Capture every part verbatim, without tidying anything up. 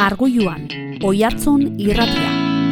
Margulluan, Oiartzun irratia.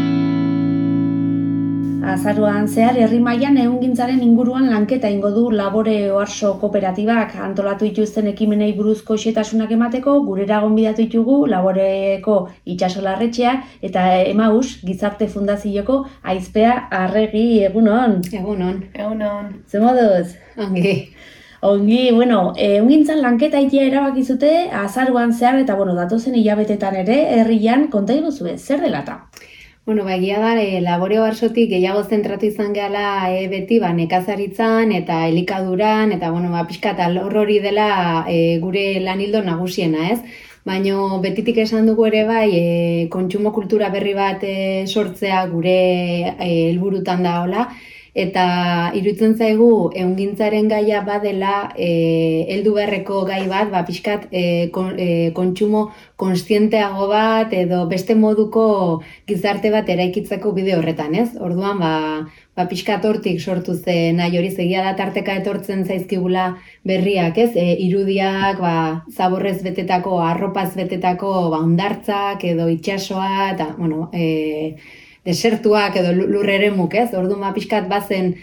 Azaroan zehar herri mailan ehungintzaren inguruan lanketa ingo du Labore Oarso kooperatibak. Antolatu dituzten ekimenei buruzko xehetasunak emateko gurera gonbidatu ditugu Laboreko Itxaso Larretxea eta Emaus Gizarte Fundazioko Aizpea Arregi. Egunon. Egunon. Egunon. Ze moduz? Ongi. Ongi, bueno, ehungintzan lanketa egitea erabaki zute azaroan zehar eta bueno, datozen hilabetetan ere herrian konta iguzue, zer delata? Bueno, ba, egia da, e, Labore Oarsotik gehiago zentratu izan gehala e, beti ba, nekazaritzan eta elikaduran, eta bueno, ba, pixka eta lor hori dela e, gure lanildo nagusiena, ez? Baina betitik esan dugu ere bai, e, kontsumo kultura berri bat e, sortzea gure e, helburutan da hola, eta iruditzen zaigu ehungintzaren gaia badela e, heldu beharreko gai bat, ba, pixkat e, kon, e, kontsumo konstienteago bat edo beste moduko gizarte bat eraikitzeko bide horretan, ez? Orduan, ba, ba pixkat hortik sortu zen nahi hori zegia da tarteka etortzen zaizkigula berriak, ez? E, irudiak, ba, zaborrez betetako, arropaz betetako, ba, hondartzak edo itsasoa eta, bueno, e, desertuak edo lurreremuk, ez? Orduan, ba, pixkat bazen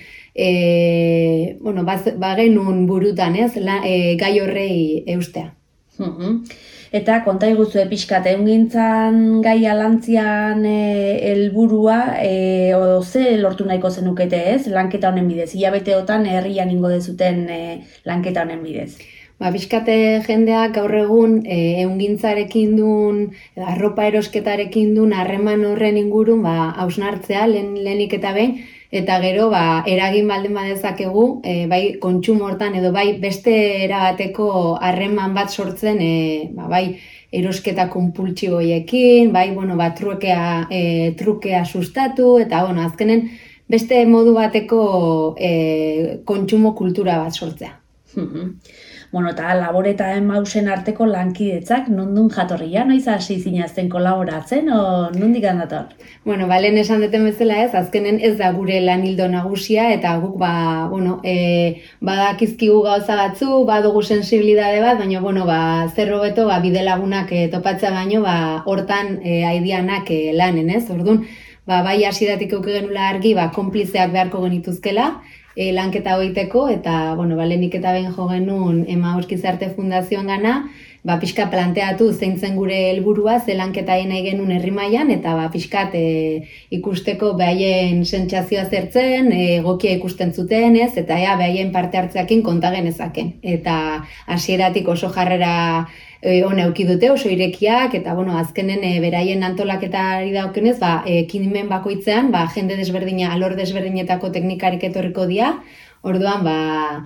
e, bueno, baz, bagenun burutan, ez? La, e, gai horrei eustea. Mm-hmm. Eta konta iguzue pixkat, ehungintzan gai alantzian helburua e, o ze lortu nahiko zenukete, ez? Lanketa honen bidez, hilabeteotan herrian ingo dezuten e, lanketa honen bidez. Ba, pixkate jendeak gaur egun ehungintzarekin duen, arropa erosketarekin duen harreman horren ingurun ba, hausnartzea lehen, lehenik eta behin, eta gero ba, eragin baldin badezakegu, e, bai kontsumo hortan edo bai beste erabateko harreman bat sortzen, e, ba, bai erosketa konpultsiboiekin, bai bueno, ba, trukea, e, trukea sustatu, eta bueno, azkenen beste modu bateko e, kontsumo kultura bat sortzea. Bueno, eta Labore eta Emausen arteko lankidetzak nondun jatorria, noiz hasi zinazten kolaboratzen, o nondik handator? Bueno, ba, lehen esan duten bezala ez, azkenen ez da gure lanildo nagusia, eta guk, ba, bueno, e, badakizkigu gauza batzu, badugu sensibilidade bat, baina, bueno, ba, zer hobeto, ba, bide lagunak e, topatzea baino, ba, hortan e, aidianak e, lanen, ez? Orduan, ba, bai hasidatik euki genula argi, ba, konplizeak beharko genituzkela, E, lanketa hoiteko, eta, bueno, ba, lehenik eta behin jo genuen Emaus Gizarte Fundazioan gana, ba, pixka planteatu zeintzen gure helburua, ze lanketa nahi genuen herri mailan, eta ba, pixkat e, ikusteko behaien sentsazioa zertzen, e, egokia ikusten zuten ez, eta ea behaien parte hartzeakin konta genezaken. Eta hasieratik oso jarrera E, ona eduki dute, oso irekiak, eta bueno, azkenen e, beraien antolaketari daukenez, ba, ekimen bakoitzean, ba, jende desberdina, alor desberdinetako teknikarik etorriko dira, orduan, ba,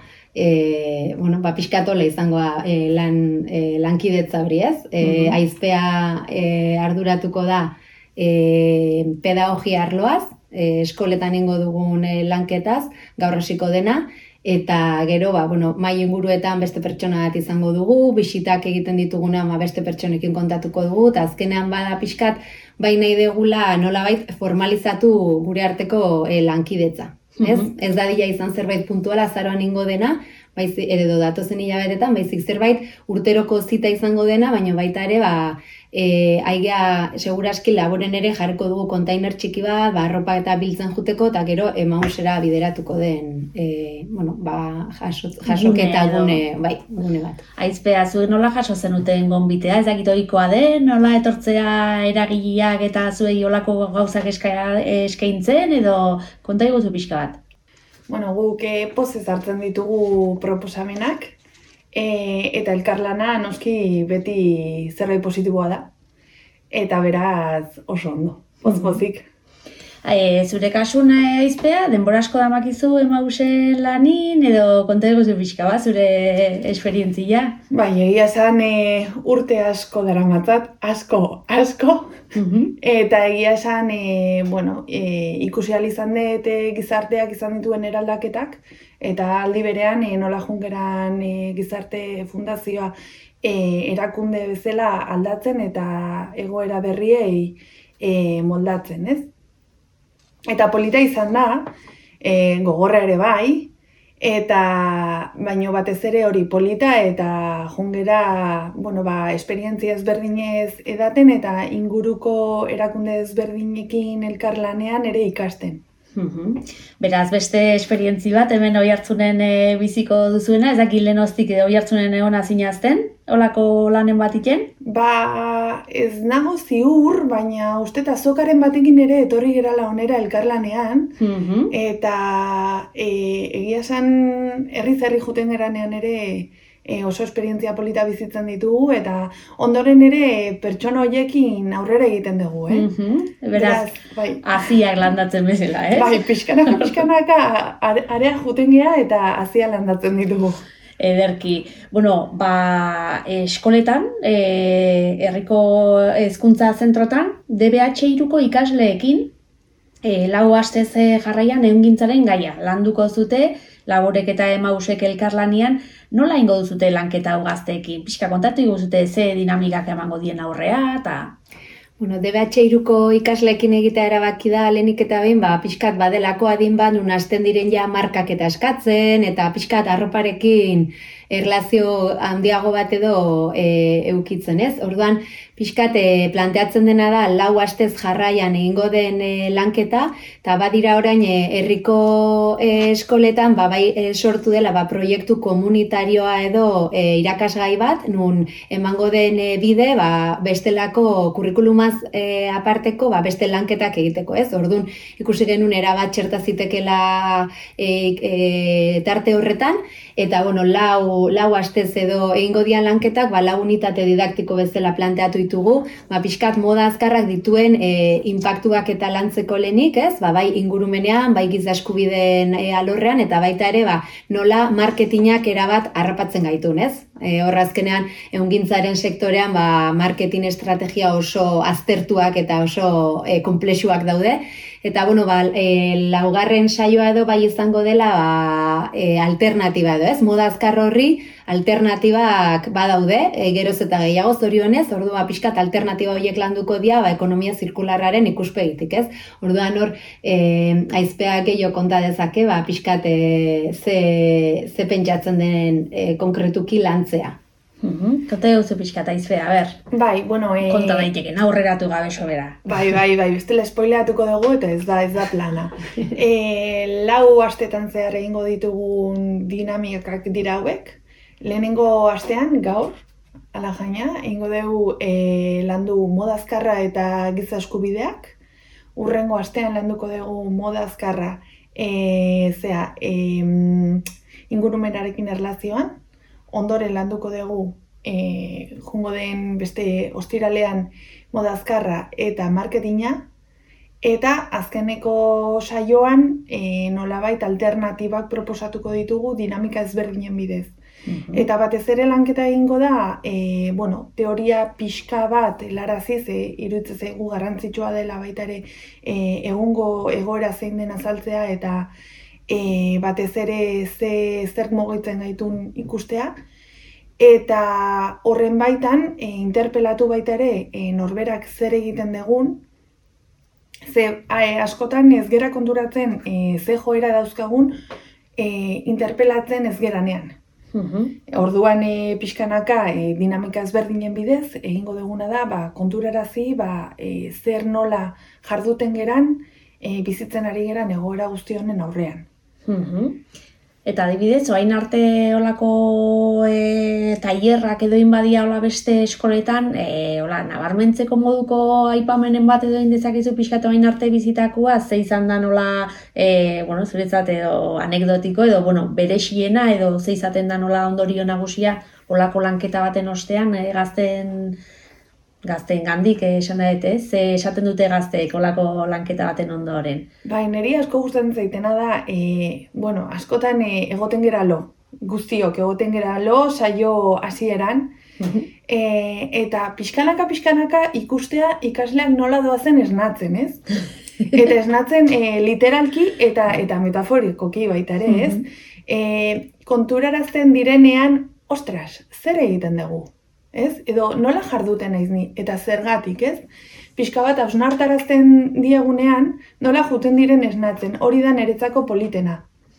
e, bueno, ba, pixkatola izangoa e, lan, e, lankidetza hori ez, e, mm-hmm. Aizpea e, arduratuko da e, pedagogia arloaz, e, eskoletan ingo dugun e, lanketaz, gaur hasiko dena, eta gero, ba, bueno, mai inguruetan beste pertsona bat izango dugu, bisitak egiten dituguna ba, beste pertsonekin kontatuko dugu, eta azkenean bada pixkat, bai nahi degula nolabait formalizatu gure arteko e, lankidetza. Ez? Mm-hmm. Ez dadila izan zerbait puntuala azaroan ingo dena, baiz, edo datozen hilabetetan, baizik zerbait urteroko zita izango dena, baina baita ere, ba, e, aigea seguraski Laboren ere jarriko dugu kontainer txiki bat, ba, arropa eta biltzen juteko, eta gero Emausera bideratuko den, e, bueno, ba, jaso, jasoketa gune, bai, gune bat. Aizpea, zuek nola jaso zenuten gonbitea, ez dakit ohikoa den, nola etortzea eragileak eta zuei olako gauzak eska, eskaintzen, edo konta iguzu pixka bat? Bueno, guk e, pozez hartzen ditugu proposamenak, e, eta elkarlana noski beti zerbait positiboa da. Eta beraz oso ondo, poz-pozik. E, zure kasun Aizpea, denbora asko damakizu Emausen lanin, edo konta eguzu pixka bat, zure esperientzia? Bai, egia esan e, urte asko daramatzat, asko, asko. Mm-hmm. Eta egia esan, e, bueno, e, ikusi ahal izan dut e, gizarteak izan dituen eraldaketak, eta aldi berean e, nola jungeran e, gizarte fundazioa e, erakunde bezala aldatzen eta egoera berriei e, moldatzen, ez? Eta polita izan da, e, gogorra ere bai, eta baino batez ere hori polita eta jungera, bueno, ba, esperientzia ezberdinez edaten eta inguruko erakunde ezberdinekin elkarlanean ere ikasten. Uhum. Beraz, beste esperientzi bat, hemen Oiartzunen e, biziko duzuena, ez dakit lehenoztik edo Oiartzunen egona zinazten, holako lanen bat iten? Ba, ez nago ziur, baina uste azokaren batekin ere etorri gerala onera elkarlanean, Uhum. eta e, egia esan herri-zerri juten geranean ere e, oso esperientzia polita bizitzen ditugu, eta ondoren ere pertsona horiekin aurrera egiten dugu, eh? Uhum. Beraz, bai. haziak landatzen bezala, ez? Bai, pixkanaka, pixkanaka are- area juten gea eta hazia landatzen ditugu. Ederki. Bueno, ba, eskoletan, e, herriko hezkuntza zentrotan, D B H hiruko ikasleekin, e, lau astez jarraian ehungintzaren gaia landuko zute, laborek eta emausek elkarlanian, nola ingo duzute lanketa hau gazteekin? Pixka kontatu iguzute ze dinamikak emango dien aurrea, eta... Bueno, D B H hiruko ikasleekin egitea erabaki da lehenik eta behin, ba, pixkat badelako adin bat, nun hasten diren ja markak eta eskatzen, eta pixkat arroparekin erlazio handiago bat edo e, eukitzen, ez? Orduan, pixkat e, planteatzen dena da, lau astez jarraian egingo den e, lanketa, eta badira orain e, herriko e, eskoletan, ba, bai e, sortu dela, ba, proiektu komunitarioa edo e, irakasgai bat, nun emango den e, bide, ba, bestelako kurrikulumaz e, aparteko, ba, beste lanketak egiteko, ez? Orduan, ikusi genuen erabat txerta zitekela e, e, tarte horretan, eta, bueno, lau, lau astez edo egingo dian lanketak, ba, lau unitate didaktiko bezala planteatu ditugu, ba, pixkat moda azkarrak dituen e, impactuak eta lantzeko lehenik, ez? Ba, bai ingurumenean, bai giza eskubideen e, alorrean, eta baita ere, ba, nola marketingak erabat harrapatzen gaitun, ez? E, horrazkenean, ehungintzaren sektorean, ba, marketing estrategia oso aztertuak eta oso e, komplexuak daude, eta, bueno, ba, e, laugarren saioa edo bai izango dela ba, e, alternatiba edo, ez? Moda azkar horri alternatibak badaude, e, geroz eta gehiago zorionez, ordua pixkat alternatiba horiek landuko dira, ba, ekonomia zirkularraren ikuspegitik, ez? Orduan hor, e, aizpeak gehiago konta dezake, ba, pixkat e, ze, ze pentsatzen den e, konkretuki lantzea. Uhum. Konta duzu pixkat aizfea, ber, Bai, bueno... E... konta daiteken, aurreratu gabe sobera. Bai, bai, bai, bestela spoileatuko dugu eta ez da, ez da plana. E, lau astetan zehar egingo ditugun dinamikak dira hauek. Lehenengo astean, gaur, ala jaina, egingo dugu e, landu moda azkarra eta giza eskubideak. Urrengo astean landuko dugu moda azkarra e, zea, e, ingurumenarekin erlazioan. Ondoren landuko dugu e, jungo den beste ostiralean moda azkarra eta marketinga, eta azkeneko saioan e, nolabait alternatibak proposatuko ditugu dinamika ezberdinen bidez. Uhum. Eta batez ere lanketa egingo da, e, bueno, teoria pixka bat helaraziz, e, iruditzen zaigu garrantzitsua dela baita ere e, egungo egoera zein den azaltzea eta E, batez ere ze zer mugitzen gaitun ikustea, eta horren baitan e, interpelatu baita ere e, norberak zer egiten dugun, ze e, askotan ez gera konturatzen e, ze joera dauzkagun e, interpelatzen ez geranean. Uhum. Orduan e, pixkanaka e, dinamika ezberdinen bidez egingo duguna da ba, konturarazi ba, e, zer nola jarduten geran e, bizitzen ari geran egoera guzti honen aurrean. Uhum. Eta adibidez, orain arte olako e, tailerrak edo inbadia hola beste eskoletan, e, hola, nabarmentzeko moduko aipamenen bat edo indezakizu pixkat orain arte bizitakoa, ze izan da nola, e, bueno, zuretzat edo anekdotiko edo, bueno, berexiena edo ze izaten da nola ondorio nagusia olako lanketa baten ostean, e, gazten gazteen gandik, esan da dute, ze esaten dute gazteek olako lanketa baten ondoren. Bai, niri asko gustatzen zaitena da, e, bueno, askotan e, egoten gera lo, guztiok egoten gera lo, saio hasieran, e, eta pixkanaka pixkanaka ikustea ikasleak nola doazen esnatzen, ez? Eta esnatzen e, literalki eta eta metaforikoki baita ere, ez? E, konturarazten direnean, ostras, zer egiten dugu? Ez? Edo nola jarduten naiz ni, eta zergatik, ez? Pixka bat hausnartarazten diegunean, nola juten diren esnatzen, hori da niretzako politena.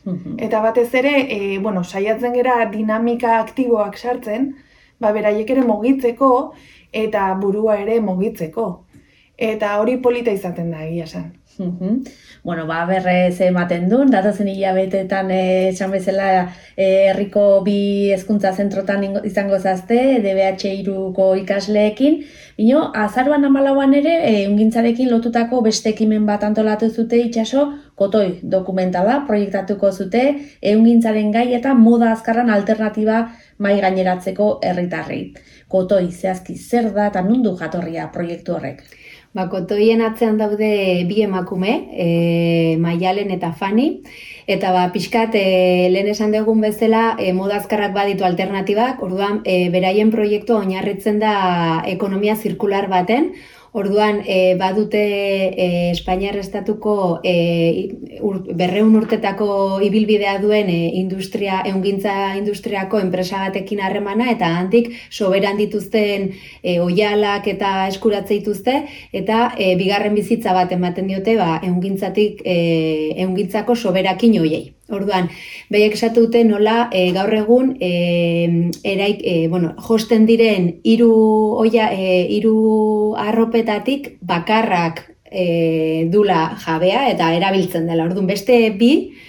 Eta batez ere, e, bueno, saiatzen gera dinamika aktiboak sartzen, ba, beraiek ere mugitzeko eta burua ere mugitzeko. Eta hori polita izaten da, egia esan. Bueno, ba, berrez ematen duen, datozen hilabetetan esan bezala herriko bi hezkuntza zentrotan izango zazte, D B H hiruko ikasleekin. Bino, azaroan hamalauan ere, ehungintzarekin lotutako beste ekimen bat antolatu zute itsaso, Kotoi dokumentala proiektatuko zute, ehungintzaren gai eta moda azkarran alternatiba mai gaineratzeko herritarrei. Kotoi zehazki zer da eta nundu jatorria proiektu horrek? Ba, Kotoien atzean daude bi emakume, e, Maialen eta Fani, eta ba, pixkat e, lehen esan dugun bezala e, moda azkarrak baditu alternatibak, orduan e, beraien proiektua oinarritzen da ekonomia zirkular baten, orduan e, badute e, Espainiar estatuko e, ur, berreun urtetako ibilbidea duen e, industria, ehungintza industriako enpresa batekin harremana, eta handik soberan dituzten e, oihalak eta eskuratze dituzte, eta e, bigarren bizitza bat ematen diote ba, ehungintzatik e, ehungintzako soberakin hoiei. Orduan, behiek esatu dute nola e, gaur egun e, eraik, e, bueno, josten diren hiru oia, e, hiru arropetatik bakarrak e, dula jabea eta erabiltzen dela. Orduan, beste bi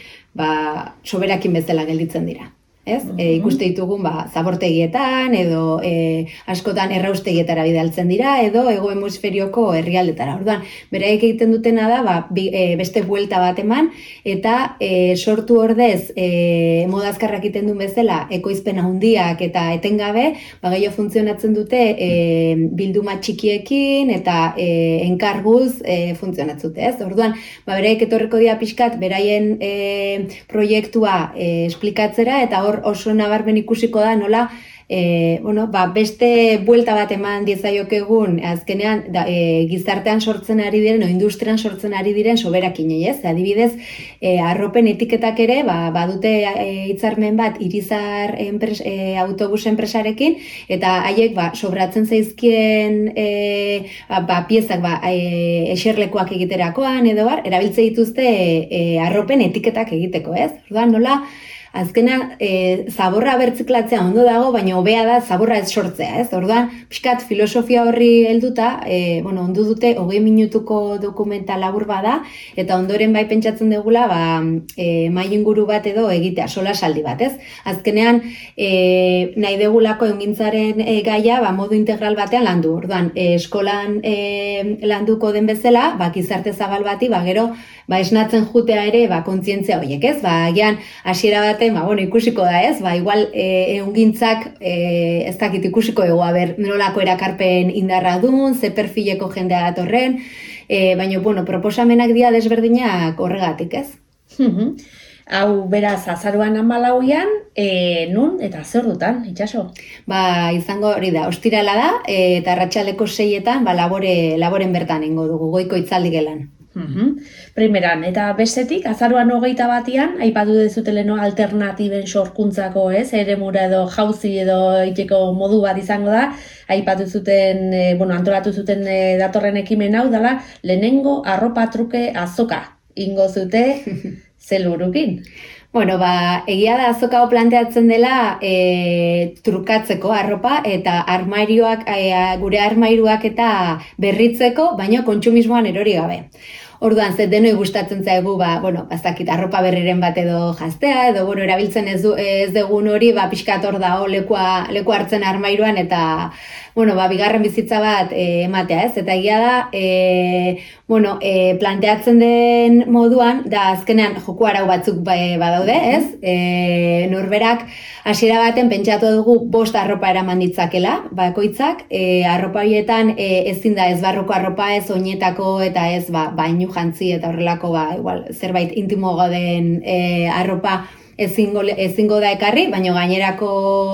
ba, soberakin bezala gelditzen dira. Ez? Uh-huh. E, ikuste ditugun ba, zabortegietan edo e, askotan erraustegietara bidaltzen dira edo hego hemisferioko herrialdetara. Orduan, beraiek egiten dutena da ba, bi, e, beste buelta bat eman eta e, sortu ordez e, moda azkarrak egiten duen bezala ekoizpen handiak eta etengabe ba, gehiago funtzionatzen dute e, bilduma txikiekin eta e, enkarguz e, funtzionatzen dute. Ez? Orduan, ba, beraiek etorriko dira pixkat beraien e, proiektua e, esplikatzera eta hor oso nabarmen ikusiko da nola e, bueno, ba, beste buelta bat eman diezaiokegun azkenean da, e, gizartean sortzen ari diren o industrian sortzen ari diren soberakinei, ez? Adibidez, e, arropen etiketak ere ba, badute e, hitzarmen bat Irizar enpres, e, autobus enpresarekin eta haiek ba, sobratzen zaizkien e, ba, piezak ba, e, eserlekuak egiterakoan edo bar, erabiltze dituzte e, arropen etiketak egiteko, ez? Orduan, nola azkena e, zaborra bertziklatzea ondo dago, baina hobea da zaborra ez sortzea, ez? Orduan, pixkat filosofia horri helduta, e, bueno, ondu dute hogei minutuko dokumenta labur bada, eta ondoren bai pentsatzen dugula, ba, e, mai inguru bat edo egitea, sola saldi bat, ez? Azkenean, e, nahi degulako ehungintzaren e, gaia, ba, modu integral batean landu. Orduan, e, eskolan e, landuko den bezala, ba, gizarte zabal bati, ba, gero, ba, esnatzen jutea ere, ba, kontzientzia horiek, ez? Ba, agian, hasiera batean, ba, bueno, ikusiko da, ez? Ba, igual, e, ehungintzak, e, ez dakit ikusiko dugu, aber, nolako erakarpen indarra dun, ze perfileko jendea datorren, e, baina, bueno, proposamenak dira desberdinak horregatik, ez? Hau, beraz, azaruan hamalauan, e, nun eta zer dutan, itxaso? Ba, izango hori da, ostirala da, e, eta arratsaldeko seietan, ba, labore, laboren bertan ingo dugu, goiko itzaldi gelan. Uhum. Primeran, eta bestetik, azaruan hogeita batian, aipatu dezuteleno alternatiben sorkuntzako, ez, eremura edo jauzi edo iteko modu bat izango da, aipatu zuten, e, bueno, antolatu zuten e, datorren ekimen hau dela, lehenengo arropa truke azoka, ingo zute zelurukin. Bueno, ba, egia da azokao planteatzen dela e, trukatzeko arropa eta armairioak, e, gure armairuak eta berritzeko, baino kontsumismoan erori gabe. Orduan, ze denoi gustatzen zaigu, ba, bueno, bazakit, arropa berriren bat edo jaztea, edo, bueno, erabiltzen ez, du, ez dugun hori, ba, pixkat hor da, lekua, leku hartzen armairuan, eta, bueno, ba, bigarren bizitza bat e, ematea, ez? Eta egia da, e, bueno, e, planteatzen den moduan, da azkenean joku arau batzuk ba, badaude, ez? E, norberak, hasiera baten pentsatu dugu bost arropa eraman ditzakela, bakoitzak, e, arropa horietan e, ezin da ez barruko arropa, ez oinetako, eta ez, ba, bainu jantzi eta horrelako, ba, igual, zerbait intimo den e, arropa ezingo, ezingo da ekarri, baina gainerako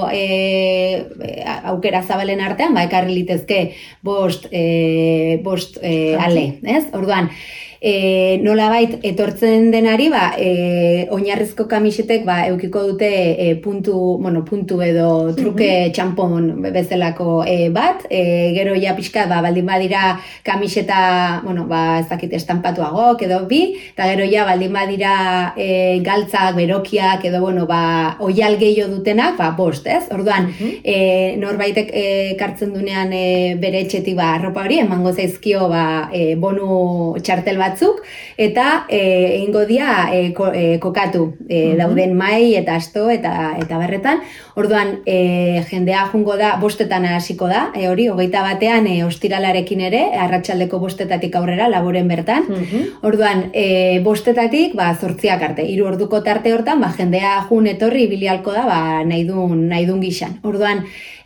e, aukera zabalen artean, ba, ekarri litezke bost, e, bost e, ale, ez? Orduan, e, nolabait etortzen denari, ba, e, oinarrizko kamisetek ba, eukiko dute e, puntu, bueno, puntu edo truke mm-hmm. txampon bezalako e, bat, e, gero ja pixkat, ba, baldin badira kamiseta, bueno, ba, ez dakit estampatuagok edo bi, eta gero ja baldin badira e, galtzak, berokiak edo, bueno, ba, oial gehiago dutenak, ba, bost, ez? Orduan, mm-hmm. e, norbaitek e, kartzen dunean e, bere etxetik ba, arropa hori, emango zaizkio ba, e, bonu txartel batzuk, eta e, egingo dia e, ko, e, kokatu e, mm-hmm. dauden mai eta asto eta, eta berretan. Orduan, e, jendea jungo da, bostetan hasiko da, e, hori, hogeita batean e, ostiralarekin ere, arratsaldeko bostetatik aurrera, laboren bertan. Mm-hmm. Orduan, e, bostetatik, ba, zortziak arte, hiru orduko tarte hortan, ba, jendea jun etorri bilialko da, ba, nahi dun, nahi dun gixan. Orduan,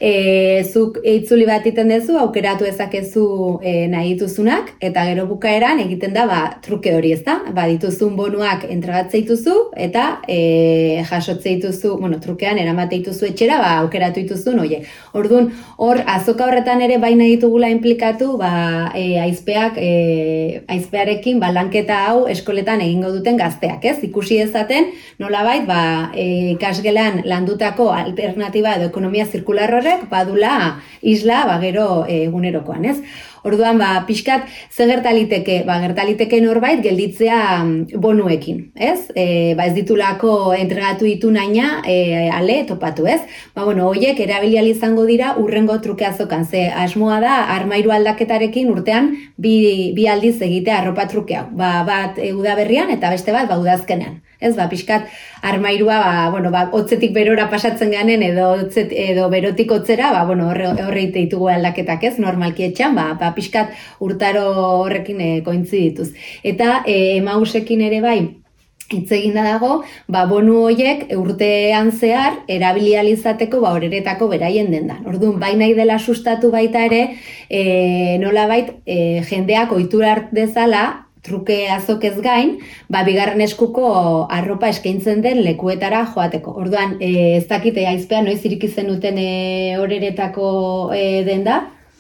e, zuk itzuli bat iten dezu, aukeratu ezakezu e, nahi dituzunak, eta gero bukaeran egiten da, ba, truke hori, ez da? Ba, dituzun bonuak entregatzea dituzu, eta e, jasotze dituzu, bueno, trukean eramate dituzu etxera, ba, aukeratu dituzun, oie. Orduan, hor, azoka horretan ere baina ditugula implikatu, ba, e, aizpeak, e, aizpearekin, ba, lanketa hau eskoletan egingo duten gazteak, ez? Ikusi ezaten, nolabait, ba, e, ikasgelan landutako alternatiba edo ekonomia zirkular horrek, badula isla, ba, gero egunerokoan, ez? Orduan, ba, pixkat, ze gertaliteke, ba, gertaliteke norbait gelditzea bonuekin, ez? E, ba, ez ditulako entregatu ditu naina e, ale topatu, ez? Ba, bueno, horiek erabilial izango dira urrengo truke azokan, ze asmoa da armairu aldaketarekin urtean bi, bi aldiz egitea arropa truke hau. Ba, bat e, udaberrian eta beste bat ba, udazkenean. Ez, ba, pixkat, armairua, ba, bueno, ba, hotzetik berora pasatzen ganen edo, otzet, edo berotik hotzera, ba, bueno, horre, horre ditugu aldaketak, ez, normalki etxan, ba, ba, pixkat urtaro horrekin e, kointzidituz. Eta e, emausekin ere bai, hitz eginda dago, ba, bonu horiek urtean zehar erabilializateko ba, horeretako beraien dendan. Orduan, bai nahi dela sustatu baita ere, e, nolabait, e, jendeak ohitura hart dezala, truke azokez gain, ba, bigarren eskuko arropa eskaintzen den lekuetara joateko. Orduan, e, ez dakite aizpea, noiz irikizen duten e, horeretako e, denda?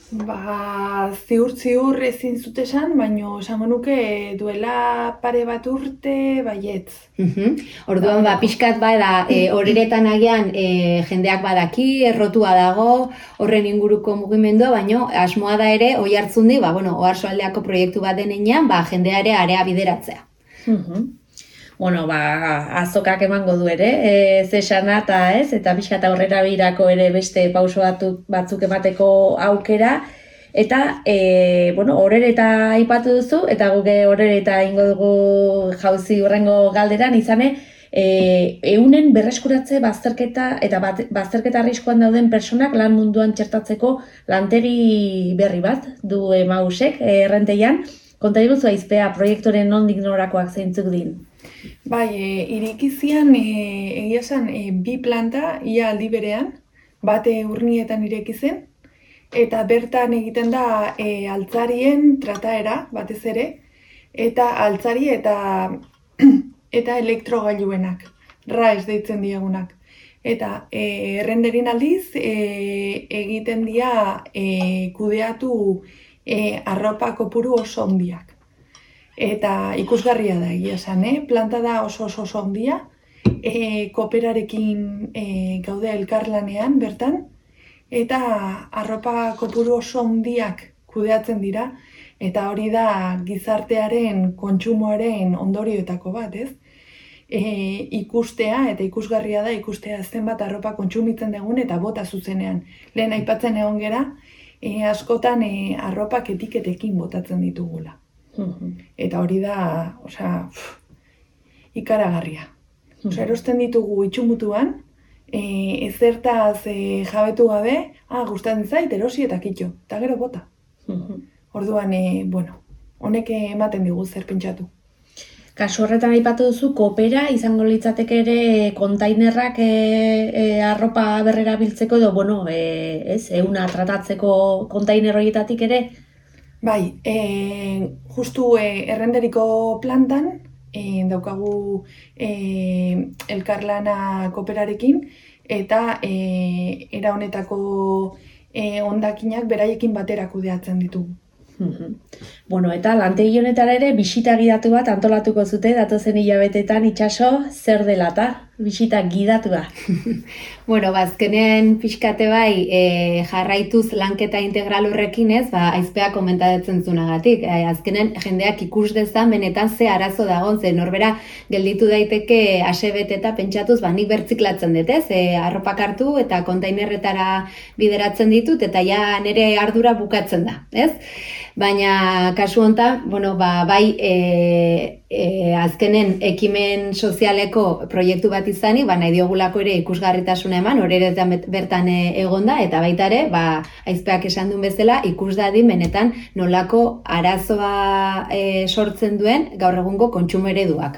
Ba, ziur-ziur ezin zut esan, baina esango nuke duela pare bat urte baietz. Uhum. Orduan, ba, pixkat bada, e, horeretan agian e, jendeak badaki, errotua dago, horren inguruko mugimendua, baina asmoa da ere, oi hartzundi, ba, bueno, oarsoaldeako proiektu bat denean, ba, jendea ere area bideratzea. Uhum. Bueno, ba, azokak emango du ere, e, zesana eta ez, eta pixkat aurrera birako ere beste pauso batzuk emateko aukera, eta, e, bueno, horereta aipatu duzu, eta guke horereta ingo dugu jauzi urrengo galderan, izane, e, eunen berreskuratze bazterketa eta bat, bazterketa arriskuan dauden personak lan munduan txertatzeko lantegi berri bat du Emausek errenteian. Konta diguzu aizpea, proiektoren nondik norakoak zeintzuk din? Bai, e, irikizian e, egia esan e, bi planta ia aldi berean, bate urnietan ireki zen, eta bertan egiten da e, altzarien trataera batez ere, eta altzari eta eta elektrogailuenak, R A E S deitzen diegunak. Eta e, errenderin aldiz e, egiten dira e, kudeatu e, arropa kopuru oso ondiak. Eta ikusgarria da egia esan, eh? Planta da oso oso oso ondia, e, kooperarekin e, gaude elkarlanean bertan, eta arropa kopuru oso ondiak kudeatzen dira, eta hori da gizartearen kontsumoaren ondorioetako bat, ez? E, ikustea eta ikusgarria da ikustea zenbat arropa kontsumitzen dugun eta bota zuzenean. Lehen aipatzen egon gera, e, askotan e, arropak etiketekin botatzen ditugula. Eta hori da, osea, ikaragarria. Osea, erosten ditugu itxumutuan, e, ezertaz e, jabetu gabe, ah, gustatzen zait, erosi eta kitxo, eta gero bota. Orduan, e, bueno, honek ematen digu zer pentsatu. Kasu horretan aipatu duzu, kopera izango litzateke ere kontainerrak e, e, arropa berrera biltzeko edo, bueno, e, ez, euna tratatzeko kontainer horietatik ere? Bai, e, justu e, errenderiko plantan e, daukagu e, elkarlana kooperarekin eta e, era honetako e, hondakinak beraiekin batera kudeatzen ditugu. Bueno, eta lantegi honetara ere bisita gidatu bat antolatuko zute datozen hilabetetan itsaso, zer dela eta bisita gidatua. Bueno, bazkenean pixkate bai e, jarraituz lanketa integral horrekin ez, ba, aizpea komentatzen zunagatik. E, azkenen jendeak ikus dezan benetan ze arazo dagoen, ze norbera gelditu daiteke asebet eta pentsatuz, ba, nik bertziklatzen dut, ez? E, arropak hartu eta kontainerretara bideratzen ditut eta ja nire ardura bukatzen da, ez? Baina kasu honetan, bueno, ba, bai e, e, azkenen ekimen sozialeko proiektu bat izani, ba, nahi diogulako ere ikusgarritasuna eman, horeretan bertan egonda, eta baita ere, ba, aizpeak esan duen bezala, ikus dadin benetan nolako arazoa e, sortzen duen gaur egungo kontsumo ereduak.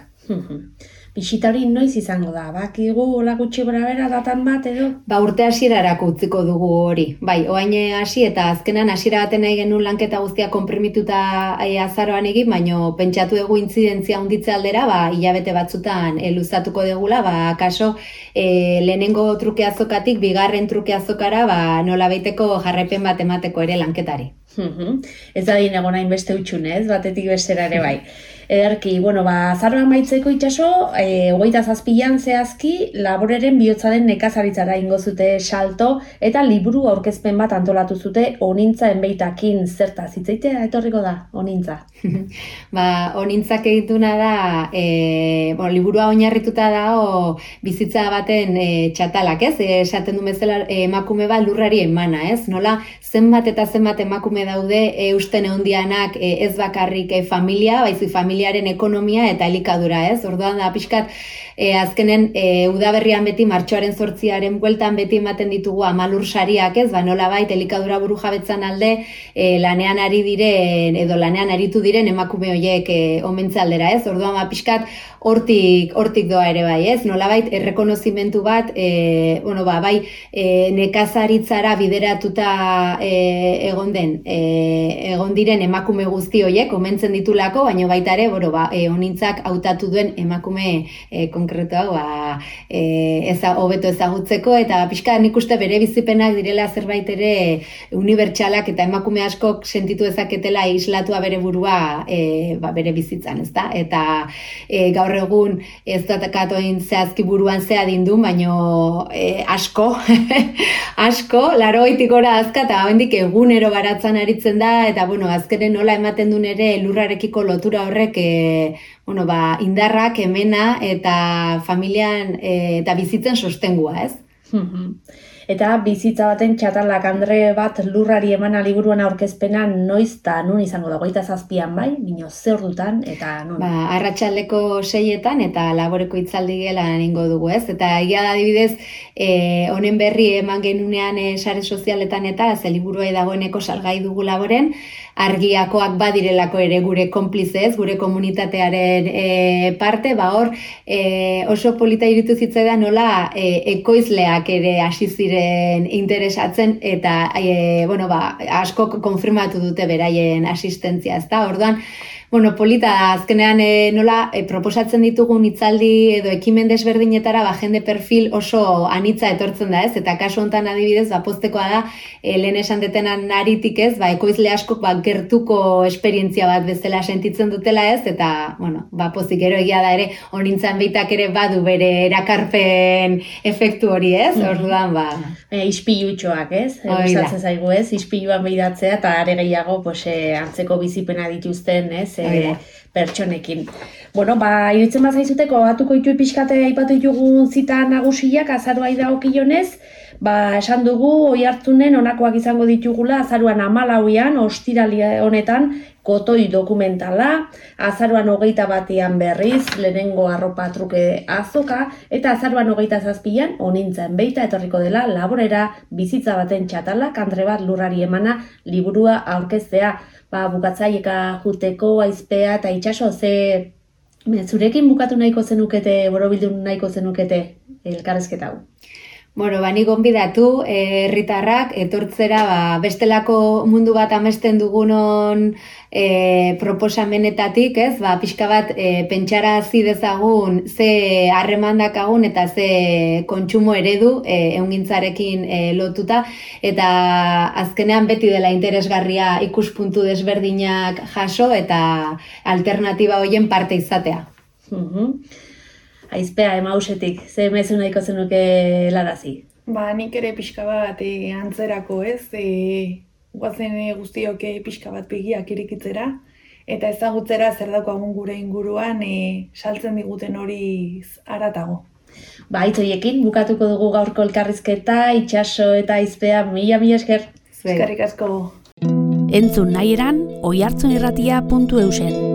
Bisita hori noiz izango da? Bakigu hola gutxi gorabehera datan bat edo? Ba, urte hasierarako utziko dugu hori. Bai, orain hasi eta azkenan hasiera baten nahi genuen lanketa guztia konprimituta e, azaroan egin, baino pentsatu dugu intzidentzia handitze aldera, ba, hilabete batzutan e, luzatuko degula, ba, kaso e, lehenengo truke azokatik bigarren truke azokara, ba, nola baiteko jarraipen bat emateko ere lanketari. Ez da din egon hain beste utxunez, batetik bestera ere bai. Ederki, bueno, ba, azaroan maitzeko itsaso, e, hogeita zazpian zehazki, laboreren bihotzaren nekazaritzara ingo zute salto, eta liburu aurkezpen bat antolatu zute onintza enbeitakin zertaz. Hitzaitea etorriko da, onintza. Ba, onintzak egituna da, e, bueno, liburua oinarrituta da o, bizitza baten e, txatalak, ez? E, esaten du bezala e, emakume bat lurrari emana, ez? Nola, zenbat eta zenbat emakume daude e, usten egondianak e, ez bakarrik e, familia, baizik familiaren ekonomia eta elikadura, ez? Orduan da pixkat e, azkenen e, udaberrian beti martxoaren zortziaren bueltan beti ematen ditugu amalur sariak, ez? Ba, nola bait elikadura buru jabetzan alde e, lanean ari diren edo lanean aritu diren emakume horiek e, omentze aldera, ez? Orduan ba pixkat hortik hortik doa ere bai, ez? Nolabait errekonozimentu bat, e, bueno, ba, bai e, nekazaritzara bideratuta e, egon den, e, egon diren emakume guzti horiek omentzen ditulako, baina baita ere, bueno, ba, e, onintzak hautatu duen emakume e, konkretua, ba, e, eza hobeto ezagutzeko eta pixka nik uste bere bizipenak direla zerbait ere unibertsalak eta emakume askok sentitu dezaketela islatua bere burua e, ba, bere bizitzan, ezta? Eta e, gaur egun ez datakatoin zehazki buruan zea dindu, baino e, asko, asko, larogetik gora azka eta hendik egunero baratzan aritzen da, eta bueno, azkenen nola ematen duen ere lurrarekiko lotura horrek e, bueno, ba, indarrak, emena eta familian e, eta bizitzen sostengua, ez? Eta bizitza baten txatalak Andre bat lurrari emana liburuan aurkezpena noiz eta nun izango da, hogeita zazpian bai, bino zer dutan eta nun? Ba, arratsaldeko seietan eta laboreko hitzaldi gelan ingo dugu, ez? Eta egia da adibidez, e, honen berri eman genunean e, sare sozialetan eta ze liburua dagoeneko salgai dugu laboren, argiakoak badirelako ere gure konplizez, gure komunitatearen e, parte, ba hor e, oso polita irutu zitzaidan nola e, ekoizleak ere hasi ziren interesatzen eta e, bueno, ba, asko konfirmatu dute beraien asistentzia, ezta? Orduan, bueno, polita azkenean e, nola e, proposatzen ditugun hitzaldi edo ekimen desberdinetara ba, jende perfil oso anitza etortzen da, ez? Eta kasu honetan adibidez, ba, poztekoa da, e, lehen esan detenan aritik ez, ba, ekoizle askok ba, gertuko esperientzia bat bezala sentitzen dutela ez, eta, bueno, ba, pozik gero egia da ere, honintzan beitak ere badu bere erakarpen efektu hori ez, orduan, ba... E, ispilutxoak ez, gustatzen zaigu ez, ispiluan behidatzea eta are gehiago pues, e, antzeko bizipena dituzten ez, E, pertsonekin. Bueno, ba, iruditzen bazaizuteko batuko ditu pixkate aipatu ditugun zita nagusiak azaroai dagokionez, ba, esan dugu Oiartzunen honakoak izango ditugula azaruan hamalauean, ostirali honetan kotoi dokumentala, azaruan hogeita batean berriz, lehenengo arropa truke azoka, eta azaruan hogeita zazpian, onintza enbeita etorriko dela laborera bizitza baten txatalak, Andre bat lurrari emana liburua aurkeztea. Ba, bukatzaieka juteko, aizpea eta itsaso, ze zurekin bukatu nahiko zenukete, borobildun nahiko zenukete elkarrezketa hau? Bueno, bani gonbidatu herritarrak etortzera ba, bestelako mundu bat amesten dugunon e, proposamenetatik, ez? Ba, pixka bat e, pentsarazi dezagun ze harreman dakagun eta ze kontsumo eredu e, ehungintzarekin e, lotuta, eta azkenean beti dela interesgarria ikuspuntu desberdinak jaso eta alternatiba horien parte izatea. Mhm. Aizpea, Emausetik, ze mezu nahiko zenuke larazi? Ba, nik ere pixka bat e, antzerako ez, e, guazen e, guztiok e, pixka bat begiak irikitzera, eta ezagutzera zer daukagun gure inguruan e, saltzen diguten hori haratago. Ba, hitz horiekin bukatuko dugu gaurko elkarrizketa, Itxaso eta Aizpea, mila mila esker. Eskerrik asko. Entzun nahi eran, oihartzunirratia puntu eusen.